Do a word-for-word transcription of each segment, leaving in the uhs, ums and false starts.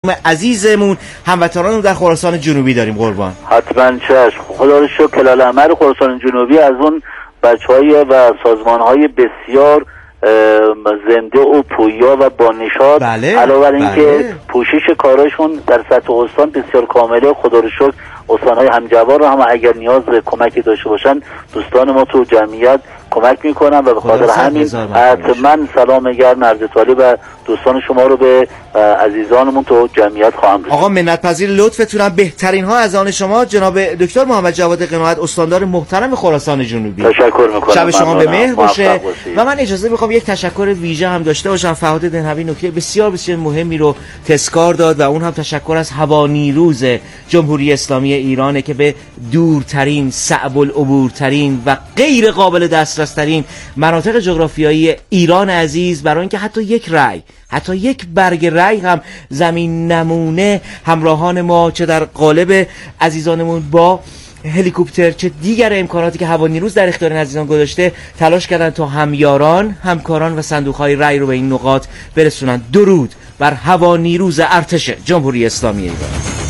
عزیزمون هموطنانمون در خراسان جنوبی داریم قربان. حتما چشم. خدا رو شکر کلال احمر خراسان جنوبی از اون بچهای و سازمانهای بسیار زنده و پویا و بانشاد، بله، علاوه بر اینکه بله. پوشش کارشون در سطح استان بسیار کامله. خدا رو شکر استانهای همجوار رو هم اگر نیاز کمکی داشته باشن دوستان ما تو جمعیت کمک میکنن و به خاطر همین حتما سلام گرم عرض طالب و دوستان شما رو به عزیزانمون تو جمعیت خواهم رسید. آقا منت‌پذیر لطفتونم. بهترین ها از آن شما جناب دکتر محمد جواد قناعت، استاندار محترم خراسان جنوبی. تشکر میکنم. شب شما به مهر باشه. و من اجازه میخوام یک تشکر ویژه هم داشته باشم. فرهاد دهنوی نکته بسیار بسیار مهمی رو تذکار داد و اون هم تشکر از هوانیروز جمهوری اسلامی ایرانه که به دورترین، صعب العبورترین و غیر قابل دسترس ترین مناطق جغرافیایی ایران عزیز برای اینکه حتی یک رأی، حتی یک برگ رأی هم زمین نمونه همراهان ما چه در قالب عزیزانمون با هلیکوپتر چه دیگر امکاناتی که هوانیروز در اختیار عزیزان گذاشته تلاش کردن تا همیاران، همکاران و صندوق‌های رأی رو به این نقاط برسونن. درود بر هوانیروز ارتش جمهوری اسلامی ایران.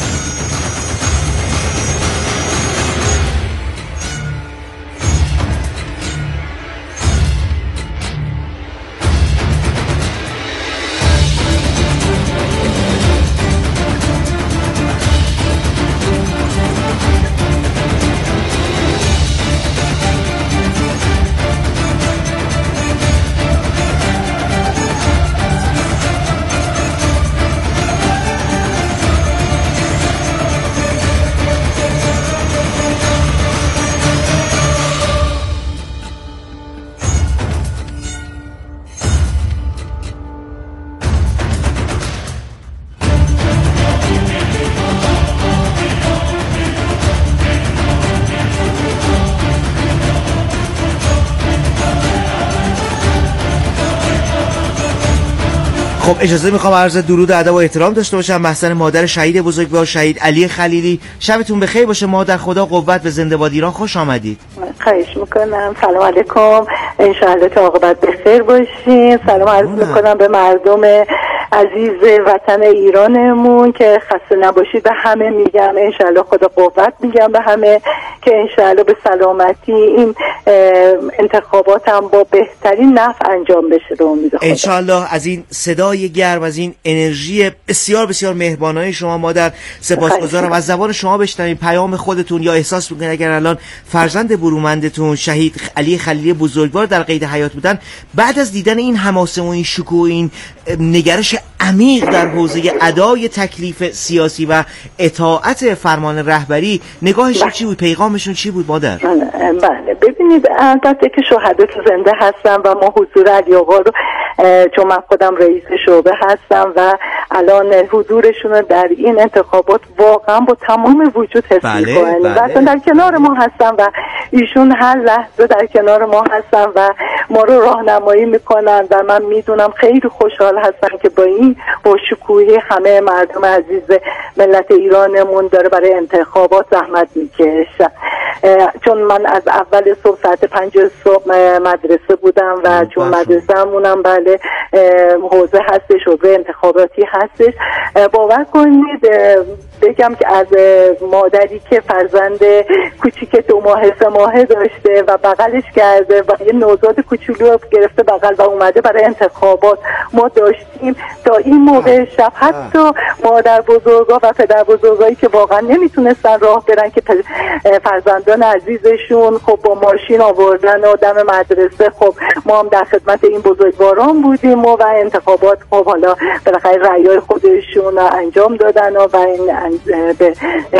خب اجازه میخوام عرض درود و ادب و احترام داشته باشم محضر مادر شهید بزرگوار شهید علی خلیلی. شبتون بخیر باشه. مادر خدا قوت به زنده باد ایران. خوش آمدید. خواهش میکنم. سلام علیکم. انشاءالله تا عاقبت بخیر باشین. سلام عرض میکنم به مردم عزیز وطن ایرانمون که خسته نباشید. به همه میگم انشاءالله خدا قوت میگم به همه که انشاءالله به سلامتی این انتخابات هم با بهترین نفع انجام بشه رو امید خدا. انشاءالله از این صدای گرم، از این انرژی بسیار بسیار مهربانانه شما مادر سپاسگزارم. از زبان شما بشنویم پیام خودتون یا احساس میکنید اگر الان فرزند برومندتون شهید علی خلیلی بزرگوار در قید حیات بودن، بعد از دیدن این حماسه و این شکوه و این نگرش عمیق در حوزه ادای تکلیف سیاسی و اطاعت فرمان رهبری، نگاهشون چی بود؟ پیغامشون چی بود مادر؟ بله ببینید، البته که شهدا تو زنده هستن و ما حضور علی آقا رو، چون من خودم رئیس شعبه هستم و الان حضورشون رو در این انتخابات واقعا با تمام وجود حس بله، می‌کنم بله. و اصلا در کنار ما هستن و ایشون هر لحظه در کنار ما هستن و ما رو راهنمایی میکنن و من میدونم خیلی خوشحال هستن که با این با شکوهی همه مردم عزیز ملت ایرانمون داره برای انتخابات زحمت میکشه. چون من از اول صبح ساعت پنج صبح مدرسه بودم و چون مدرسه همونم بله حوزه هستش، حوزه انتخاباتی هستش. باور کنید بگم که از مادری که فرزند کوچیک دو ماه سه ماهه داشته و بغلش کرده و یه نوزاد کوچولو گرفته بغل و اومده برای انتخابات ما داشتیم تا این موقع شب، حتی مادر بزرگا و پدر بزرگایی که واقعا نمیتونستن راه برن که فرزندان عزیزشون خب با ماشین آوردن و دم مدرسه، خب ما هم در خدمت این بزرگواران بودیم و, و انتخابات خب حالا بالاخره رأیای خودشون انجام دادن و, و این به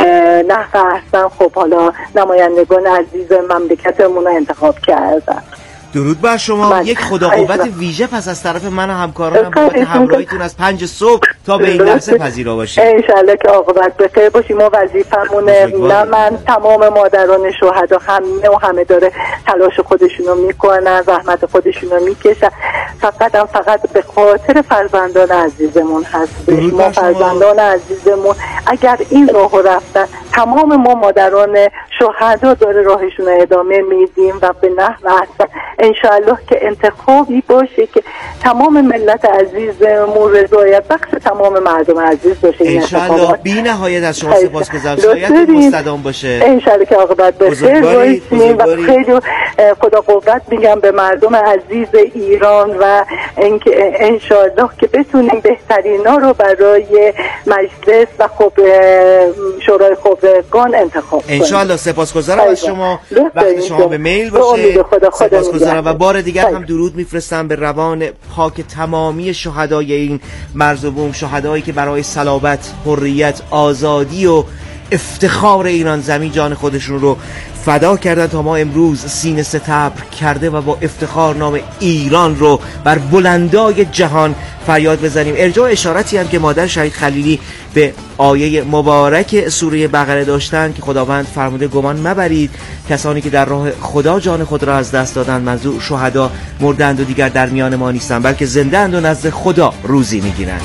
نحو احسن خب حالا نمایندگان عزیز مملکتمون رو انتخاب کردن. درود بر شما. من یک خدا قوت ویژه پس از طرف من و همکارانم بابت همراهیتون از پنج صبح تا به این لحظه پذیرا باشید. انشالله که عاقبت بخیر باشیم. ما وظیفمونه، نه من، تمام مادران شهدا همه و همه داره تلاش خودشونو میکنن، زحمت خودشونو میکشن. فقط هم فقط به خاطر فرزندان عزیزمون هستیم. ما فرزندان عزیزمون اگر این راه رفتن تمام ما مادران شهدا داره راهشون رو ادامه میدیم و به نحو احسن انشاءالله که انتخابی باشه که تمام ملت عزیزمون رضایت بخش تمام مردم عزیز باشه. انشاءالله بی نهایت از شما سپاسگزارم. شایعت مستدام باشه انشاءالله که عاقبت بخیر باشیم و خیلی خدا قوت میگم به مردم عزیز ایران و اینکه انشاءالله که بتونیم بهترینا رو برای مجلس و خب شورای خبرگان انتخاب کنیم. انشاءالله. سپاسگزارم از شما. وقت شما به میل باشه. سپاسگزارم و بار دیگر هم درود میفرستم به روان پاک تمامی شهدای این مرز و بوم، شهدایی که برای صلابت، حریت، آزادی و افتخار ایران زمین جان خودشون رو فدا کردن تا ما امروز سینه ستبر کرده و با افتخار نام ایران رو بر بلندای جهان فریاد بزنیم. ارجاع اشارتی هم که مادر شهید خلیلی به آیه مبارک سوره بقره داشتن که خداوند فرموده گمان مبرید کسانی که در راه خدا جان خود را از دست دادند منظور شهدا مردند و دیگر در میان ما نیستند بلکه زنده اند و نزد خدا روزی میگیرند.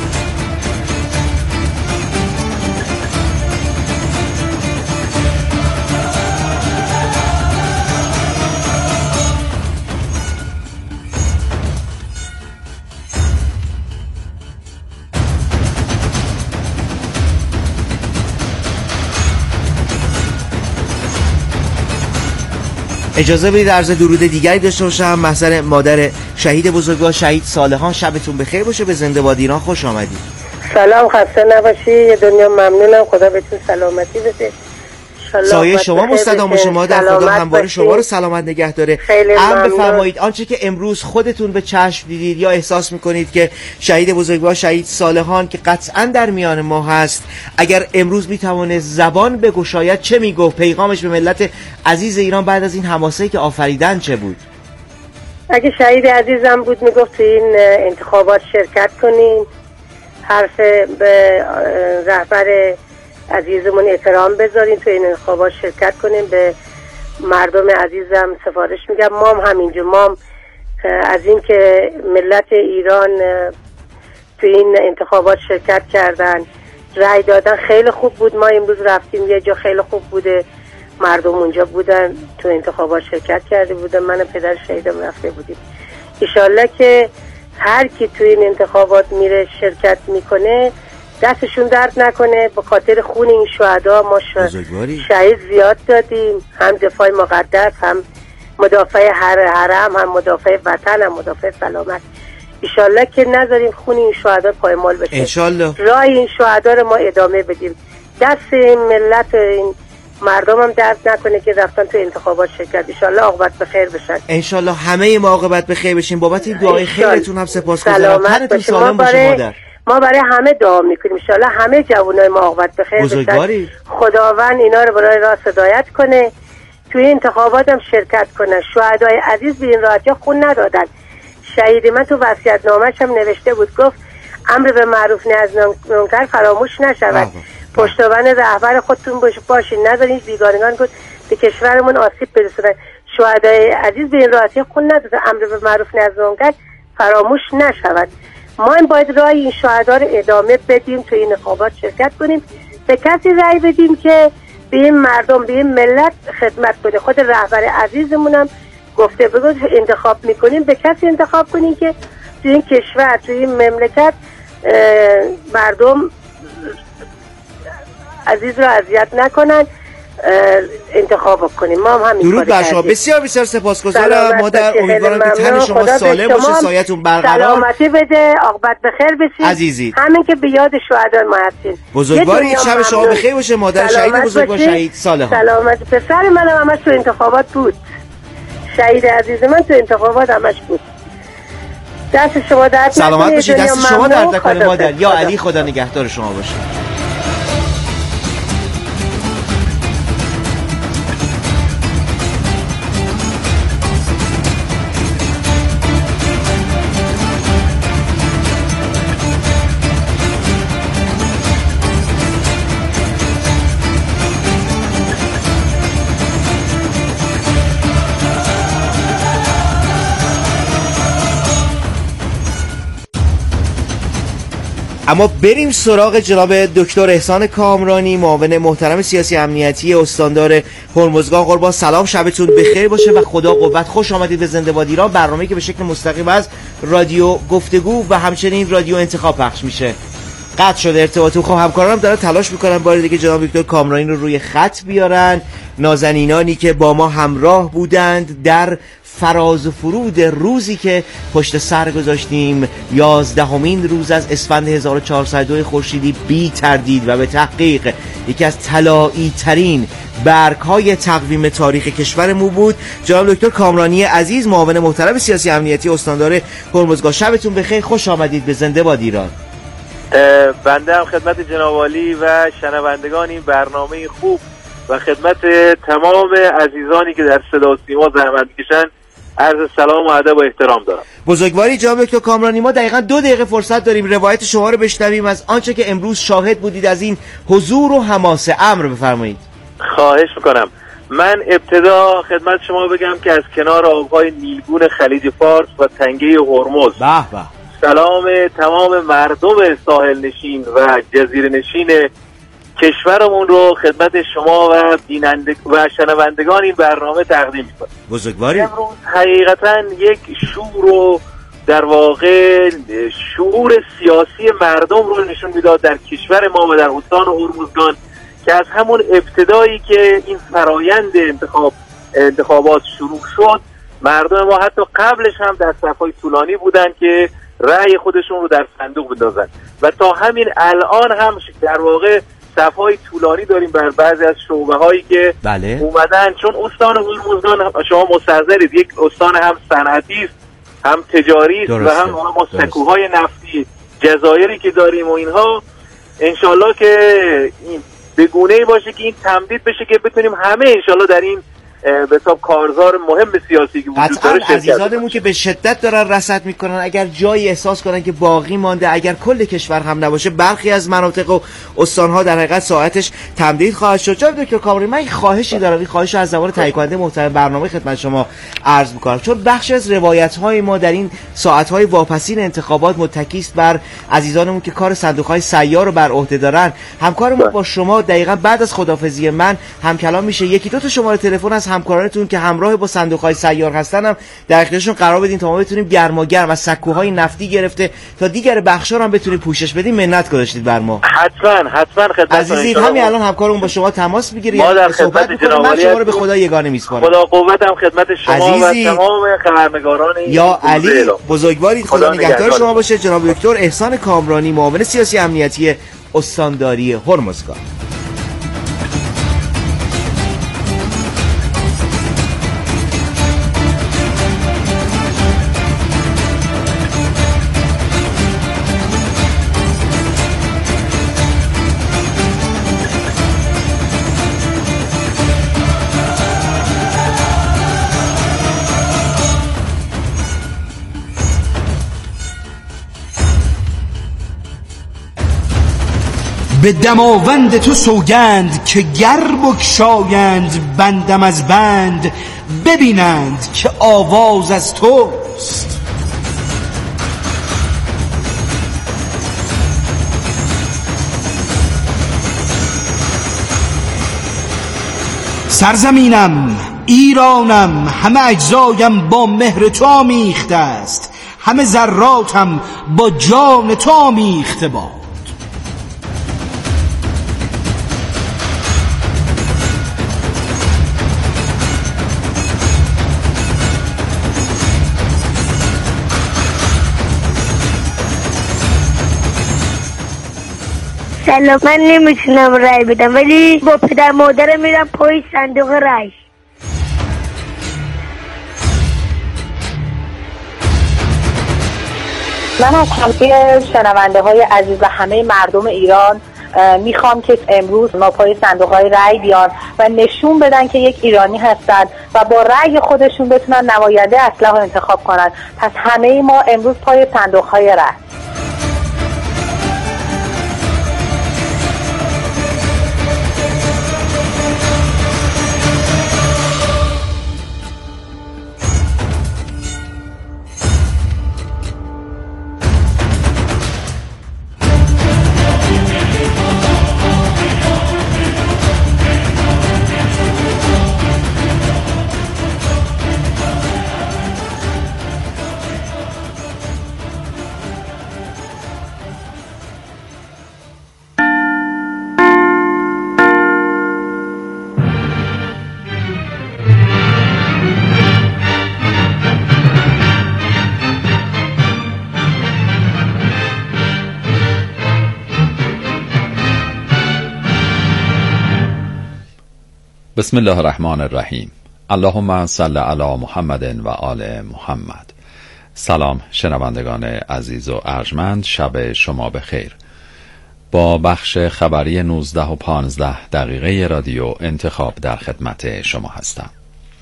اجازه بدید عرض درود دیگری داشته باشم. محضر مادر شهید بزرگوار شهید صالحان، شبتون بخیر باشه. به زنده باد ایران خوش آمدید. سلام، خسته نباشی. یه دنیا ممنونم. خدا بهتون سلامتی بده. سایه شما مستدام باشه. مادر خدا همواره شما رو سلامت نگه داره. ام بفرمایید آنچه که امروز خودتون به چشم دیدید یا احساس میکنید که شهید بزرگوار شهید صالحان که قطعا در میان ما هست اگر امروز میتوانه زبان بگشاید چه میگفت؟ پیغامش به ملت عزیز ایران بعد از این حماسه‌ای که آفریدن چه بود؟ اگه شهید عزیزم بود میگفت تو این انتخابات شرکت کنین، حرف به رهبر عزیزمون احترام بذارین، تو این انتخابات شرکت کنین. به مردم عزیزم سفارش میگم ما هم همینجور، ما هم از این که ملت ایران تو این انتخابات شرکت کردن، رأی دادن، خیلی خوب بود. ما امروز رفتیم یه جا خیلی خوب بوده، مردم اونجا بودن تو انتخابات شرکت کرده بودن، من و پدر شهیدم رفته بودیم. انشالله که هر کی تو این انتخابات میره شرکت میکنه دستشون درد نکنه. به خاطر خون این شهدا ما شهید زیاد دادیم، هم دفاع مقدس، هم مدافع هر حرم، هم مدافع وطن، هم مدافع سلامت. انشالله که نذاریم خون این شهدا پایمال بشه. انشالله راه این شهدا رو ما ادامه بدیم. دست این ملت این مردم هم درد نکنه که رفتن تو انتخابات شرکت. انشالله عاقبت به خیر بشن. انشالله همه ما عاقبت به خیر بشیم. بابت این دعای خیرتون هم سپاسگزارم. تنتون سالم باشه مادر. ما برای همه دعا میکنیم انشالله همه جوانای ما عاقبت به خیر بشن. خداوند اینا رو برای راست هدایت کنه، توی انتخابات هم شرکت کنن. شهدای عزیز به این راحتی خون ندادن. شهید من تو وصیت‌نامه‌ش هم نوشته بود، گفت امر به معروف نهی از منکر فراموش نشود. پشتوانه رهبر خودتون باشین، نذارین بیگانگان گفت به کشورمون آسیب برسونن. شهدای عزیز به این راحتی خون ندادن. امر به معروف نهی از منکر فراموش نشود. ما این باید راه این شهدا رو ادامه بدیم، تو این انتخابات شرکت کنیم، به کسی رأی بدیم که به این مردم، به این ملت خدمت کنه. خود رهبر عزیزمونم گفته بگو انتخاب میکنیم، به کسی انتخاب کنیم که تو این کشور، تو این مملکت مردم عزیز رو اذیت نکنن، انتخاب کنیم. ما هم همین درود بر شما. بسیار بسیار سپاسگزارم مادر. امیدوارم که تن شما سالم باشه، سایتون برقرار، سلامتی بده، عاقبت بخیر بشین عزیزی. همین که به یاد شهدا ما هستین. بزرگواری شب شما بخیر باشه مادر شهید بزرگوار شهید صالحان. سلامت. پسر منم همش تو انتخابات بود، شهید عزیز من تو انتخابات همش بود. دست شما درد نکنه. سلامت باشید. دست شما درد نکنه مادر. یا علی خدا نگهدار شما باشه. اما بریم سراغ جناب دکتر احسان کامرانی، معاون محترم سیاسی امنیتی استاندار هرمزگان. قربان سلام، شبتون بخیر باشه و خدا قوت. خوش آمدید به زنده باد ایران، برنامه‌ای که به شکل مستقیم از رادیو گفتگو و همچنین رادیو انتخاب پخش میشه. قطع شده ارتباطمون. خب همکارانم دارن تلاش میکنن بار دیگه جناب دکتر کامرانی رو روی خط بیارن. نازنینانی که با ما همراه بودند در فراز و فرود روزی که پشت سر گذاشتیم، یازدهمین روز از اسفند هزار و چهارصد و دو خورشیدی، بی تردید و به تحقیق یکی از طلایی ترین برگ های تقویم تاریخ کشورمون بود. جناب دکتر کامرانی عزیز، معاون محترم سیاسی امنیتی استاندار هرمزگان، شبتون بخیر، خوش آمدید به زنده باد ایران. بنده هم خدمت جناب عالی و شنوندگان این برنامه خوب و خدمت تمام عزیزانی که در صدا و سیما زحمت میکشن عرض سلام و ادب و احترام دارم. بزرگواری جناب دکتر کامرانی، ما دقیقاً دو دقیقه فرصت داریم روایت شما رو بشنویم از آنچه که امروز شاهد بودید از این حضور و حماسه. امر بفرمایید. خواهش میکنم. من ابتدا خدمت شما بگم که از کنار آبهای نیلگون خلیج فارس و تنگه هرمز به به سلام تمام مردم ساحل نشین و جزیره نشین کشورمون رو خدمت شما و بیننده و شنوندگان این برنامه تقدیم می‌کنم. بزرگواری، امروز حقیقتاً یک شور و در واقع شعور سیاسی مردم رو نشون میداد در کشور ما و در استان هرمزگان که از همون ابتدایی که این فرایند انتخاب انتخابات شروع شد، مردم ما حتی قبلش هم در صف‌های طولانی بودن که رأی خودشون رو در صندوق بندازن و تا همین الان هم در واقع صف‌های طولانی داریم بر بعضی از شعبه‌هایی که بله. اومدن، چون استان هرمزگان شما مستحضرید یک استان هم صنعتی است، هم تجاری است و هم ما سکوهای نفتی جزایری که داریم و اینها، انشالله که این به گونه‌ای باشه که این تمدید بشه که بتونیم همه انشالله در این به حساب کارزار مهم سیاسی که وجود داره شرکت عزیزانمون که به شدت دارن رصد میکنن، اگر جایی احساس کنن که باقی مانده، اگر کل کشور هم نباشه برخی از مناطق و استانها در حقیقت ساعتش تمدید خواهد شد. جناب دکتر کامرانی، من خواهشی دارم، این خواهش رو از زبان تهیه کننده محترم برنامه خدمت شما عرض میکنم، چون بخش از روایت‌های ما در این ساعت‌های واپسین انتخابات متکی است بر عزیزانمون که کار صندوق‌های سیار رو بر عهده دارن. همکارمون با شما دقیقاً بعد از خداحافظی من هم کلام میشه، یکی دو تا شماره تلفن از همکارانتون که همراه با صندوق‌های سیار هستن هم در اختیارشون قرار بدین تا ما بتونیم گرماگرم از سکوهای نفتی گرفته تا دیگر بخشا رو هم بتونیم پوشش بدیم. منت گذاشتید بر ما. حتما حتما خدمت عزیزی، همین الان همکارمون با شما تماس میگیره، ما در صحبت می‌کنیم. من شما رو به خدا یگانه میسپارم. خدا قوتم خدمت شما عزیزی. و تمام خبرنگاران یا علی، بزرگوارید، خدا, خدا نگهدار شما باشه. جناب دکتر احسان کامرانی، معاون سیاسی امنیتی استانداری هرمزگان. به دماوند تو سوگند که گر بگشایند بندم از بند، ببینند که آواز از توست. سرزمینم ایرانم، همه اجزایم با مهر تو آمیخته است، همه ذراتم با جان تو آمیخته باد. سلام، من نمیتونم رای بدم ولی با پدر مادرم میرم پای صندوق رای. من از همه شنونده های عزیز و همه مردم ایران میخوام که امروز ما پای صندوق های رای بیان و نشون بدن که یک ایرانی هستن و با رای خودشون بتونن نماینده اصلاح انتخاب کنن. پس همه ما امروز پای صندوق های رای. بسم الله الرحمن الرحیم. اللهم صل علی محمد و آل محمد. سلام شنوندگان عزیز و ارجمند، شب شما بخیر. با بخش خبری نوزده و پانزده دقیقه رادیو انتخاب در خدمت شما هستم.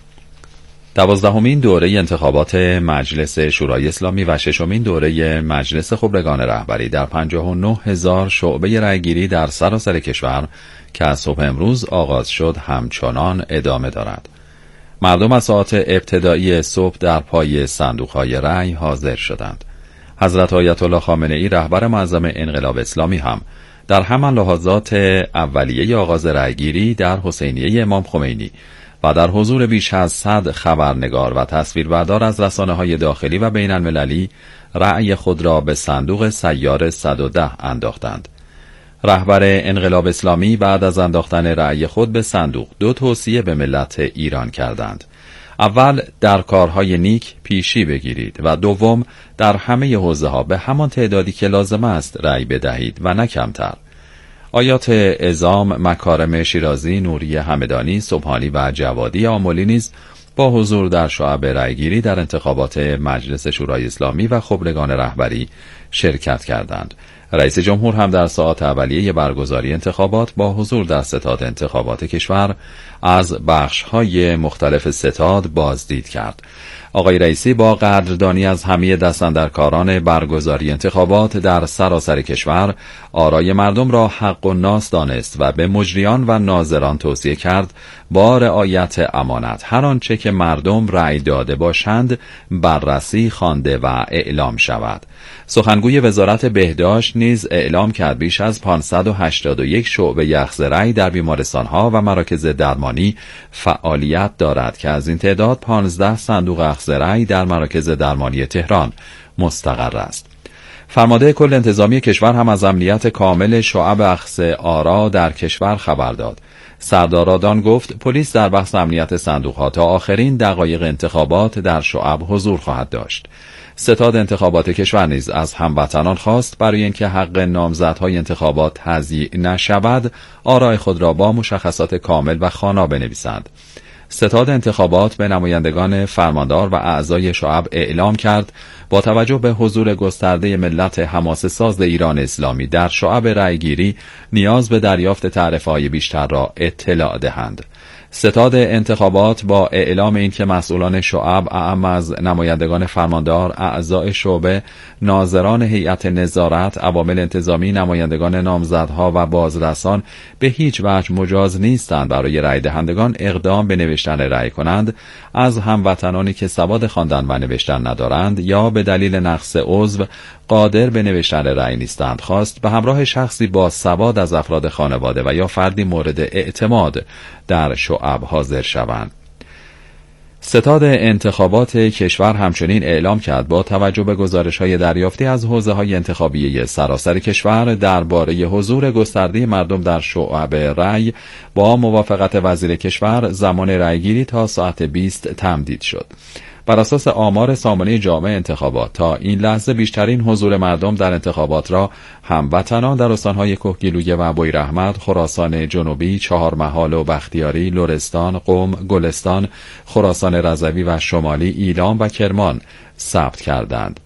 دوازدهمین دوره انتخابات مجلس شورای اسلامی و ششمین دوره مجلس خبرگان رهبری در پنجاه و نه هزار شعبه رأیگیری در سراسر کشور که از صبح امروز آغاز شد همچنان ادامه دارد. مردم از ساعات ابتدایی صبح در پای صندوق‌های رأی حاضر شدند. حضرت آیت الله خامنه ای رهبر معظم انقلاب اسلامی هم در همان لحظات اولیه آغاز رأیگیری در حسینیه امام خمینی و در حضور بیش از صد خبرنگار و تصویربردار از رسانه‌های داخلی و بین المللی رأی خود را به صندوق سیار صد و ده انداختند. رهبر انقلاب اسلامی بعد از انداختن رأی خود به صندوق دو توصیه به ملت ایران کردند. اول، در کارهای نیک پیشی بگیرید و دوم، در همه حوزه ها به همان تعدادی که لازم است رأی بدهید و نه کمتر. آیات اعظام مکارم شیرازی، نوری همدانی، سبحانی و جوادی آملی نیز با حضور در شعب رأیگیری در انتخابات مجلس شورای اسلامی و خبرگان رهبری شرکت کردند. رئیس جمهور هم در ساعات اولیه برگزاری انتخابات با حضور در ستاد انتخابات کشور از بخش‌های مختلف ستاد بازدید کرد. آقای رئیسی با قدردانی از همه دستاندرکاران برگزاری انتخابات در سراسر کشور آرای مردم را حق و ناس دانست و به مجریان و ناظران توصیه کرد با رعایت امانت هر آنچه که مردم رأی داده باشند بررسی، خوانده و اعلام شود. سخنگوی وزارت بهداشت نیز اعلام کرد بیش از پانصد و هشتاد و یک شعبه اخذ رأی در بیمارستان‌ها و مراکز درمانی فعالیت دارد که از این تعداد پانزده صندوق اخذ رأی در مراکز درمانی تهران مستقر است. فرمانده کل انتظامی کشور هم از امنیت کامل شعب اخذ آرا در کشور خبر داد. سردار آدان گفت پلیس در بحث امنیت صندوق‌ها تا آخرین دقایق انتخابات در شعب حضور خواهد داشت. ستاد انتخابات کشور نیز از هموطنان خواست برای اینکه حق نامزدهای انتخابات تضییع نشود آرای خود را با مشخصات کامل و خوانا بنویسند. ستاد انتخابات به نمایندگان فرماندار و اعضای شعب اعلام کرد با توجه به حضور گسترده ملت حماسه ساز ایران اسلامی در شعب رأیگیری نیاز به دریافت تعرفه‌های بیشتر را اطلاع دهند. ستاد انتخابات با اعلام این که مسئولان شعب اعم از نمایندگان فرماندار، اعضای شعبه، ناظران هیئت نظارت، عوامل انتظامی، نمایندگان نامزدها و بازرسان به هیچ وجه مجاز نیستند برای رأی دهندگان اقدام به نوشتن رأی کنند از هموطنانی که سواد خواندن و نوشتن ندارند یا به دلیل نقص عضو قادر به نوشتن رأی نیستند خواست به همراه شخصی با سواد از افراد خانواده و یا فردی مورد اعتماد در شعب حاضر شوند. ستاد انتخابات کشور همچنین اعلام کرد با توجه به گزارش‌های دریافتی از حوزه‌های انتخابی سراسر کشور درباره حضور گسترده مردم در شعب رأی با موافقت وزیر کشور زمان رأیگیری تا ساعت بیست تمدید شد. بر اساس آمار سامانه جامع انتخابات تا این لحظه بیشترین حضور مردم در انتخابات را هموطنان در استان‌های کهگیلویه و بویراحمد، خراسان جنوبی، چهارمحال و بختیاری، لرستان، قم، گلستان، خراسان رضوی و شمالی، ایلام و کرمان ثبت کردند.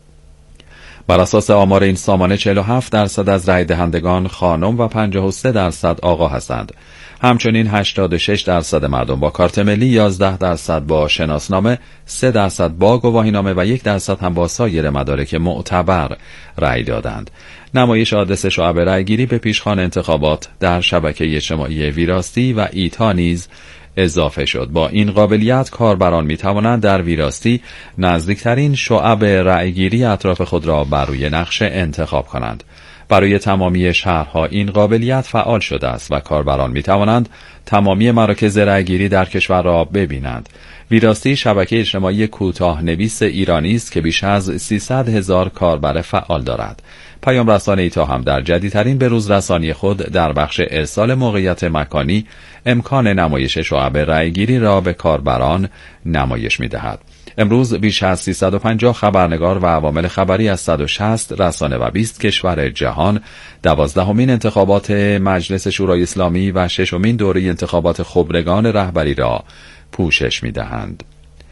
بر اساس آمار این سامانه چهل و هفت درصد از رای دهندگان خانم و پنجاه و سه درصد آقا هستند. همچنین هشتاد و شش درصد مردم با کارت ملی، یازده درصد با شناسنامه، سه درصد با گواهینامه و یک درصد هم با سایر مدارک معتبر رأی دادند. نمایش آدرس شعب رأیگیری به پیشخوان انتخابات در شبکه اجتماعی ویراستی و ایتا نیز اضافه شد. با این قابلیت کاربران می توانند در ویراستی نزدیکترین شعب رأیگیری اطراف خود را بر روی نقشه انتخاب کنند. برای تمامی شهرها این قابلیت فعال شده است و کاربران می توانند تمامی مراکز رأیگیری در کشور را ببینند. ویراستی شبکه اجتماعی کوتاه نویس ایرانی است که بیش از سیصد هزار کاربر فعال دارد. پیام رسانه ایتا هم در جدیدترین بروز رسانی خود در بخش ارسال موقعیت مکانی امکان نمایش شعب رأیگیری را به کاربران نمایش می دهد. امروز بیش از سیصد و پنجاه خبرنگار و عوامل خبری از صد و شصت رسانه و بیست کشور جهان دوازدهمین انتخابات مجلس شورای اسلامی و ششمین دوره انتخابات خبرگان رهبری را پوشش می‌دهند.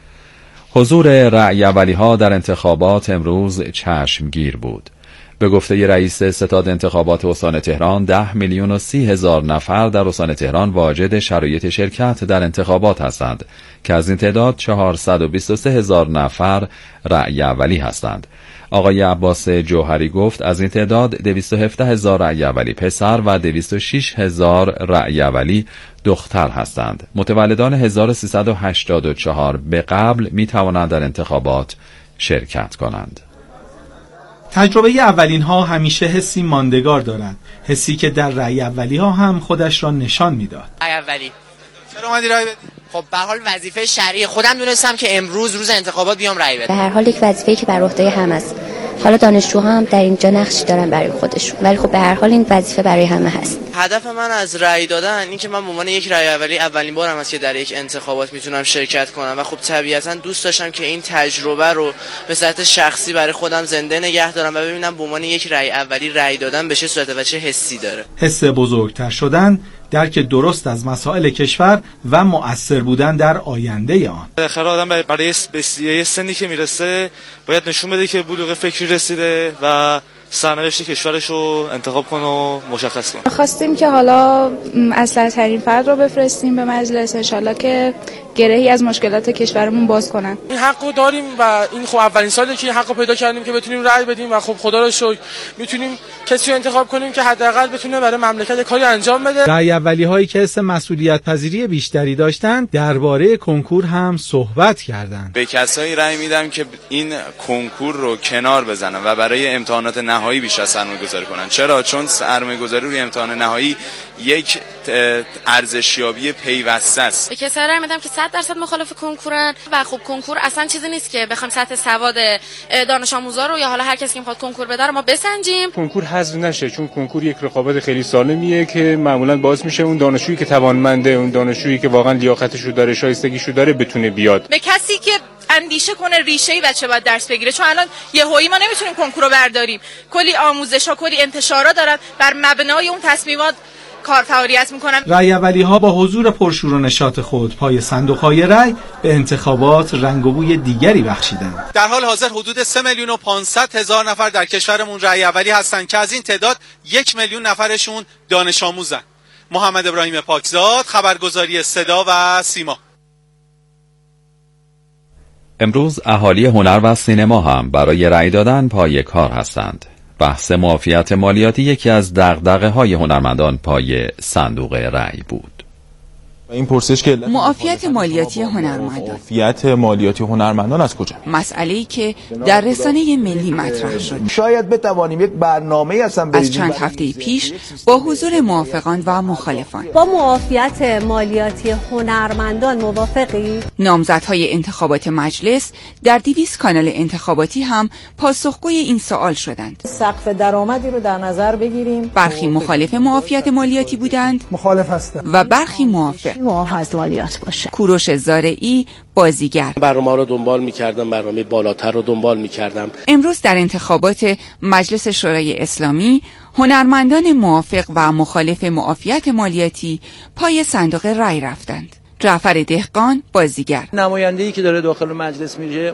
حضور رأی اولی‌ها در انتخابات امروز چشمگیر بود. به گفته رئیس ستاد انتخابات استان تهران، ده میلیون و سی هزار نفر در استان تهران واجد شرایط شرکت در انتخابات هستند که از این تعداد چهارصد و بیست و سه هزار نفر رأی اولی هستند. آقای عباس جوهری گفت از این تعداد دویست و هفده هزار رأی اولی پسر و دویست و شش هزار رأی اولی دختر هستند. متولدان هزار و سیصد و هشتاد و چهار به قبل می توانند در انتخابات شرکت کنند. تجربه اولین ها همیشه حسی ماندگار دارد، حسی که در رأی اولی ها هم خودش را نشان میداد. رأی اولی چرا اومدی رأی بدی؟ خب به هر حال وظیفه شرعی خودم دونستم که امروز روز انتخابات بیام رأی بدم. به هر حال یک وظیفه‌ای که بر عهده هم است. حالا دانشجوها هم در اینجا نقشی دارن برای خودشون، ولی خب به هر حال این وظیفه برای همه هست. هدف من از رأی دادن این که من به عنوان یک رأی اولی اولین بارم است که در یک انتخابات میتونم شرکت کنم و خب طبیعتا دوست داشتم که این تجربه رو به صورت شخصی برای خودم زنده نگه دارم و ببینم به عنوان یک رأی اولی رأی دادن به چه صورت و چه حسی داره. حس بزرگتر شدن، درک درست از مسائل کشور و مؤثر بودن در آینده آن. بالاخره آدم برای یه سنی که میرسه باید نشون بده که بلوغ فکری رسیده و سرنوشت کشورش رو انتخاب کنه و مشخص کنه. خواستیم که حالا اصلی ترین فرد رو بفرستیم به مجلس، انشالله که گرهی از مشکلات کشورمون باز کنن. این حقو داریم و این خب اولین ساله که این حقو پیدا کردیم که بتونیم رأی بدیم و خب خدا رو شکر میتونیم کسی رو انتخاب کنیم که حداقل بتونه برای مملکت کاری انجام بده. رأی اولی هایی که حس مسئولیت پذیری بیشتری داشتند درباره کنکور هم صحبت کردند. به کسایی رأی میدم که این کنکور رو کنار بزنن و برای امتحانات نهایی بیشتر سرمایه‌گذاری کنن. چرا؟ چون سرمایه‌گذاری روی امتحان نهایی یک ارزشیابی پیوسته است. به کسایی رأی میدم که صد درصد مخالف کنکورن و خب کنکور اصلا چیزی نیست که بخوایم سطح سواد دانش آموزا رو یا حالا هر کسی که میخواد کنکور بده رو ما بسنجیم. کنکور حذف نشه، چون کنکور یک رقابت خیلی سالمیه که معمولا باعث میشه اون دانشجویی که توانمنده، اون دانشجویی که واقعا لیاقتش رو داره، شایستگیش رو داره، بتونه بیاد. به کسی که اندیشه کنه ریشه‌ای بچه باید درس بگیره، چون الان یهویی ما نمیتونیم کنکور رو برداریم. کلی آموزش‌ها، کلی انتشارات دارن، بر مبنای اون تصمیمات کار فعالیت میکنن. رأی اولی ها با حضور پرشور و نشاط خود پای صندوق های رأی به انتخابات رنگ و بوی دیگری بخشیدند. در حال حاضر حدود سه میلیون و پانصد هزار نفر در کشورمون رأی اولی هستند که از این تعداد یک میلیون نفرشون دانش آموزن. محمد ابراهیم پاکزاد، خبرگزاری صدا و سیما. امروز اهالی هنر و سینما هم برای رأی دادن پای کار هستند. بحث معافیت مالیاتی یکی از دغدغه‌های هنرمندان پای صندوق رأی بود. این پرسش که معافیت مالیاتی هنرمندان، معافیت مالیاتی هنرمندان از کجا؟ مسئله‌ای که در رسانه ملی مطرح شد. شاید بتوانیم یک برنامه‌ای هستن از چند هفته پیش با حضور موافقان و مخالفان. با معافیت مالیاتی هنرمندان موافقی؟ نامزدهای انتخابات مجلس در دویست کانال انتخاباتی هم پاسخگوی این سوال شدند. سقف درآمدی رو در نظر بگیریم. برخی مخالف معافیت مالیاتی بودند، مخالف هستند، و برخی موافق. معاف مالیات باشه. کوروش زارعی، بازیگر: برنامه رو دنبال می‌کردم، برنامه بالاتر رو دنبال می‌کردم. امروز در انتخابات مجلس شورای اسلامی هنرمندان موافق و مخالف معافیت مالیاتی پای صندوق رأی رفتند. جعفر دهقان، بازیگر: نماینده‌ای که داره داخل مجلس میشه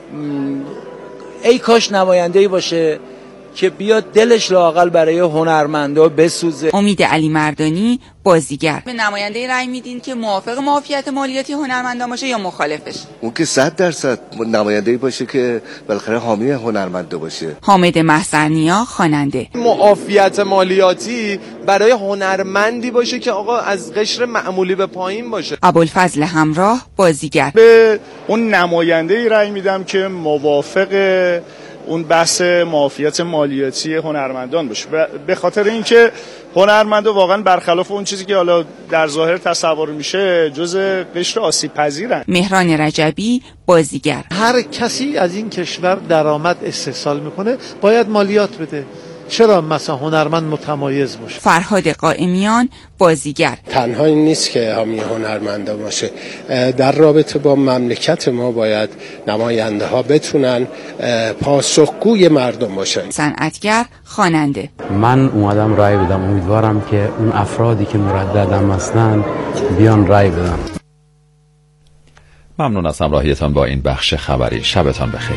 ای کاش نماینده‌ای باشه که بیاد دلش لااقل برای هنرمندا بسوزه. امید علی مردانی، بازیگر: به نماینده رأی میدین که موافق معافیت مالیاتی هنرمندان باشه یا مخالفش؟ اون که صد درصد نماینده‌ای باشه که بالاخره حامی هنرمندا باشه. حامد محضرنیا، خواننده: معافیت مالیاتی برای هنرمندی باشه که آقا از قشر معمولی به پایین باشه. ابوالفضل همراه، بازیگر: به اون نماینده‌ای رأی میدم که موافق اون بحث معافیت مالیاتی هنرمندان باشه، به خاطر اینکه هنرمندا واقعا برخلاف اون چیزی که حالا در ظاهر تصور میشه جزء قشر آسیب پذیرن. مهران رجبی، بازیگر: هر کسی از این کشور درآمد استحصال میکنه باید مالیات بده. چرا مثلا هنرمند متمایز باشه؟ فرهاد قائمیان بازیگر: تنها این نیست که حامی هنرمندا باشه، در رابطه با مملکت ما باید نماینده ها بتونن پاسخگوی مردم باشن. صنعتگر: خواننده: من اومدم رای بدم، امیدوارم که اون افرادی که مرددم هستن بیان رای بدن. ممنون از همراهیتان با این بخش خبری. شبتان بخیر.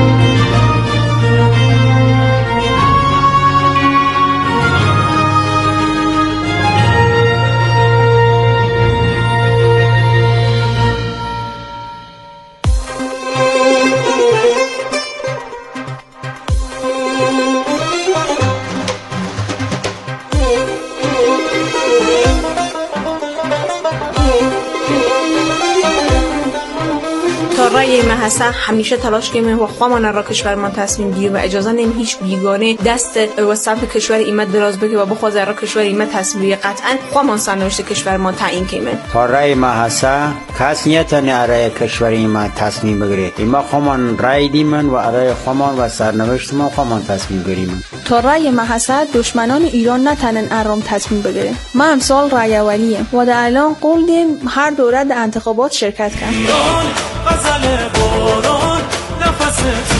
رای محسن همیشه تلاش کنیم و خوامان را کشورمان تصمیم گیر و اجازه نیم هیچ بیگانه دست و سمت کشور ایمت دراز بگی و بخواد را کشور ایمت تصمیم بگیر. قطعا خوامان سرنوشت کشورمان تعیین کنیم. تا رای محسن کس نیتونه ارای کشور ایمت تصمیم بگیره. ایما خوامان رای دیمن و ارای خوامان و سرنوشت ما خوامان تصمیم بگیریم. تا رای محسن دشمنان ایران نتونن ارام تصمیم بگیره. ما امسال رای اولیم و در الان قول دیم هر دوره در انتخابات شرکت کنیم. غزل باران نفس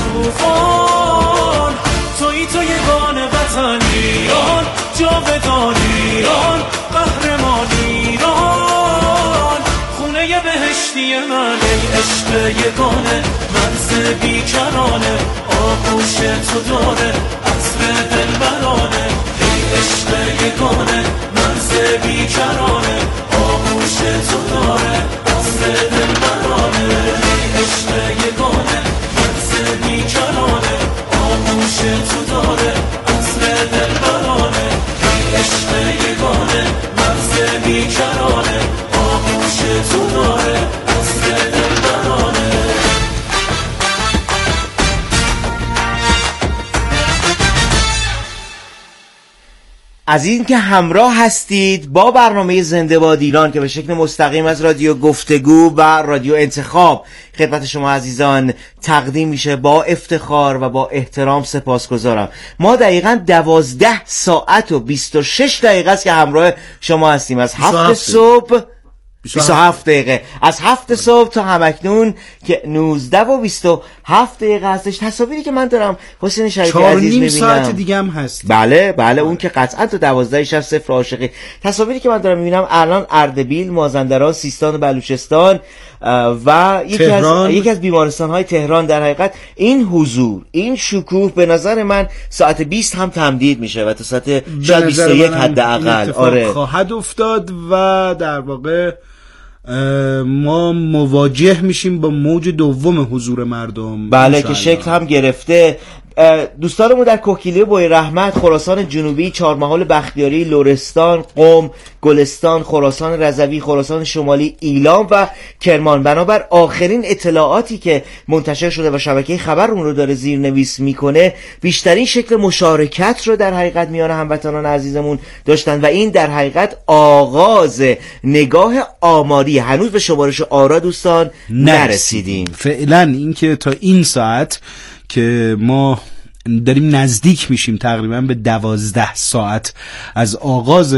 توفان تویی تو یگان وطن ایران جاودان ایران قهرمان ایران خونه بهشتی من ای عشق یگانه مرز بیکرانه آغوش تو داره عطر دلبرانه ای عشق یگانه مرز بیکرانه آغوش تو داره عطر دلبرانه عشق یگانه مرز بیکرانه آغوش تو داره عطر دلبرانه عشق یگانه مرز بیکرانه آغوش تو داره عطر دلبرانه. از این که همراه هستید با برنامه زنده باد ایران که به شکل مستقیم از رادیو گفتگو و رادیو انتخاب خدمت شما عزیزان تقدیم میشه، با افتخار و با احترام سپاسگزارم. ما دقیقاً دوازده ساعت و بیست و شش دقیقه است که همراه شما هستیم، از هفت صبح بیست و هفت دقیقه، از هفت صبح تا همکنون که نوزده و بیست و هفت دقیقه هستش. تصاویری که من دارم حسین شریفی عزیز میبینم، چهار و نیم ساعت دیگه هم هست. بله بله اون که قطعا تو دوازده شب صفر عاشقی. تصاویری که من دارم میبینم الان اردبیل، مازندران، سیستان و بلوچستان و یکی از یکی از بیمارستان های تهران. در حقیقت این حضور، این شکوه به نظر من ساعت بیست هم تمدید میشه و تا ساعت شاید بیست و یک حداقل آره خواهد افتاد و در واقع ما مواجه میشیم با موج دوم حضور مردم. بله که شکل هم گرفته. دوستانمون در کوکیله بوی رحمت، خراسان جنوبی، چهارمحال بختیاری، لرستان، قم، گلستان، خراسان رضوی، خراسان شمالی، ایلام و کرمان، بنابر آخرین اطلاعاتی که منتشر شده و شبکه خبر اون رو داره زیرنویس میکنه، بیشترین شکل مشارکت رو در حقیقت میان هموطنان عزیزمون داشتن و این در حقیقت آغاز نگاه آماری. هنوز به شمارش آرا دوستان نرسیدیم. فعلا این که تا این ساعت که ما داریم نزدیک میشیم تقریبا به دوازده ساعت از آغاز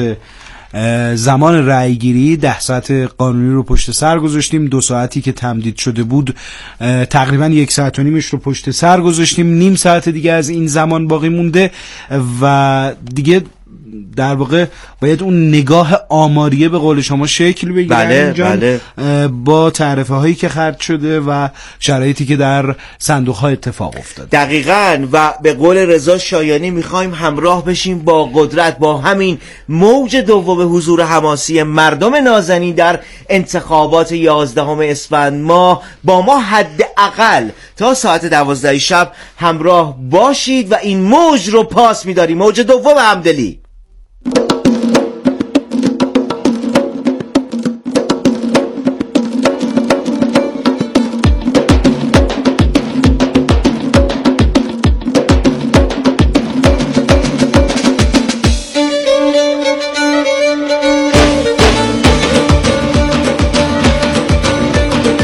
زمان رأیگیری، ده ساعت قانونی رو پشت سر گذاشتیم، دو ساعتی که تمدید شده بود تقریبا یک ساعت و نیمش رو پشت سر گذاشتیم، نیم ساعت دیگه از این زمان باقی مونده و دیگه در واقع باید اون نگاه آماریه به قول شما شکل بگیره. بله بله. با تعرفه هایی که خرج شده و شرایطی که در صندوق ها اتفاق افتاد. دقیقاً. و به قول رضا شایانی میخوایم همراه بشیم با قدرت، با همین موج دوم حضور حماسی مردم نازنین در انتخابات یازدهم اسفند ماه. با ما حداقل تا ساعت دوازده شب همراه باشید و این موج رو پاس میداریم. موج دوم همدلی.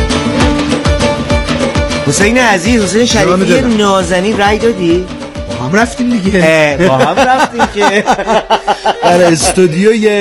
حسین عزیز، حسین شریفی نازنین رای دادی؟ رفتیم دیگه. با هم رفتیم که در استودیوی